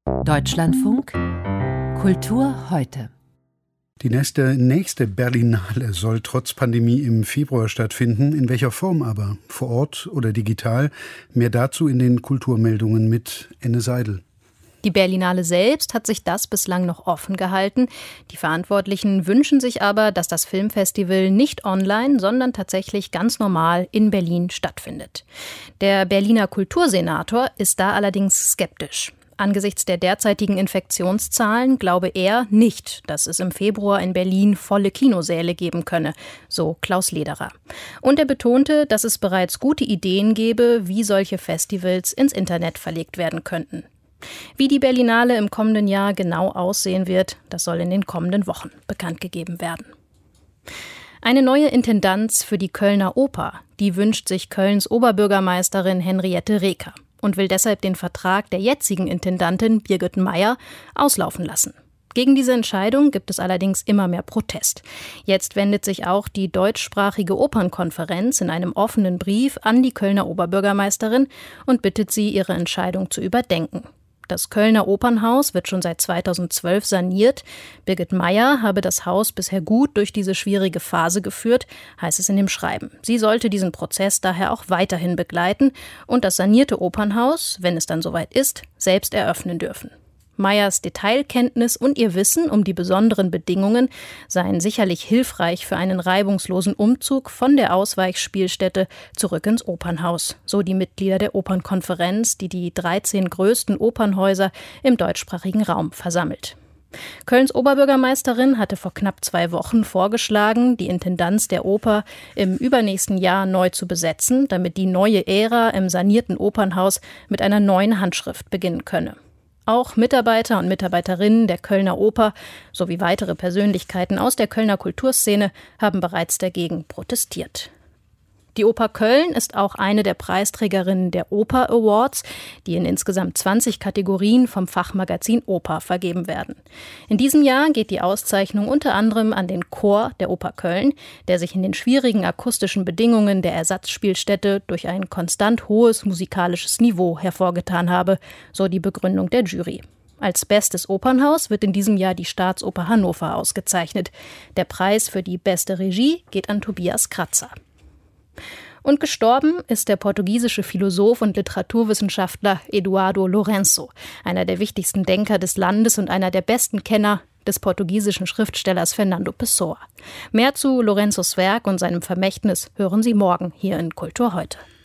Deutschlandfunk Kultur heute. Die nächste Berlinale soll trotz Pandemie im Februar stattfinden. In welcher Form aber? Vor Ort oder digital? Mehr dazu in den Kulturmeldungen mit Enne Seidel. Die Berlinale selbst hat sich das bislang noch offen gehalten. Die Verantwortlichen wünschen sich aber, dass das Filmfestival nicht online, sondern tatsächlich ganz normal in Berlin stattfindet. Der Berliner Kultursenator ist da allerdings skeptisch. Angesichts der derzeitigen Infektionszahlen glaube er nicht, dass es im Februar in Berlin volle Kinosäle geben könne, so Klaus Lederer. Und er betonte, dass es bereits gute Ideen gäbe, wie solche Festivals ins Internet verlegt werden könnten. Wie die Berlinale im kommenden Jahr genau aussehen wird, das soll in den kommenden Wochen bekannt gegeben werden. Eine neue Intendanz für die Kölner Oper, die wünscht sich Kölns Oberbürgermeisterin Henriette Reker und will deshalb den Vertrag der jetzigen Intendantin Birgit Meyer auslaufen lassen. Gegen diese Entscheidung gibt es allerdings immer mehr Protest. Jetzt wendet sich auch die deutschsprachige Opernkonferenz in einem offenen Brief an die Kölner Oberbürgermeisterin und bittet sie, ihre Entscheidung zu überdenken. Das Kölner Opernhaus wird schon seit 2012 saniert. Birgit Meyer habe das Haus bisher gut durch diese schwierige Phase geführt, heißt es in dem Schreiben. Sie sollte diesen Prozess daher auch weiterhin begleiten und das sanierte Opernhaus, wenn es dann soweit ist, selbst eröffnen dürfen. Meyers Detailkenntnis und ihr Wissen um die besonderen Bedingungen seien sicherlich hilfreich für einen reibungslosen Umzug von der Ausweichspielstätte zurück ins Opernhaus, so die Mitglieder der Opernkonferenz, die die 13 größten Opernhäuser im deutschsprachigen Raum versammelt. Kölns Oberbürgermeisterin hatte vor knapp 2 Wochen vorgeschlagen, die Intendanz der Oper im übernächsten Jahr neu zu besetzen, damit die neue Ära im sanierten Opernhaus mit einer neuen Handschrift beginnen könne. Auch Mitarbeiter und Mitarbeiterinnen der Kölner Oper sowie weitere Persönlichkeiten aus der Kölner Kulturszene haben bereits dagegen protestiert. Die Oper Köln ist auch eine der Preisträgerinnen der Oper Awards, die in insgesamt 20 Kategorien vom Fachmagazin Oper vergeben werden. In diesem Jahr geht die Auszeichnung unter anderem an den Chor der Oper Köln, der sich in den schwierigen akustischen Bedingungen der Ersatzspielstätte durch ein konstant hohes musikalisches Niveau hervorgetan habe, so die Begründung der Jury. Als bestes Opernhaus wird in diesem Jahr die Staatsoper Hannover ausgezeichnet. Der Preis für die beste Regie geht an Tobias Kratzer. Und gestorben ist der portugiesische Philosoph und Literaturwissenschaftler Eduardo Lourenço, einer der wichtigsten Denker des Landes und einer der besten Kenner des portugiesischen Schriftstellers Fernando Pessoa. Mehr zu Lourenços Werk und seinem Vermächtnis hören Sie morgen hier in Kultur heute.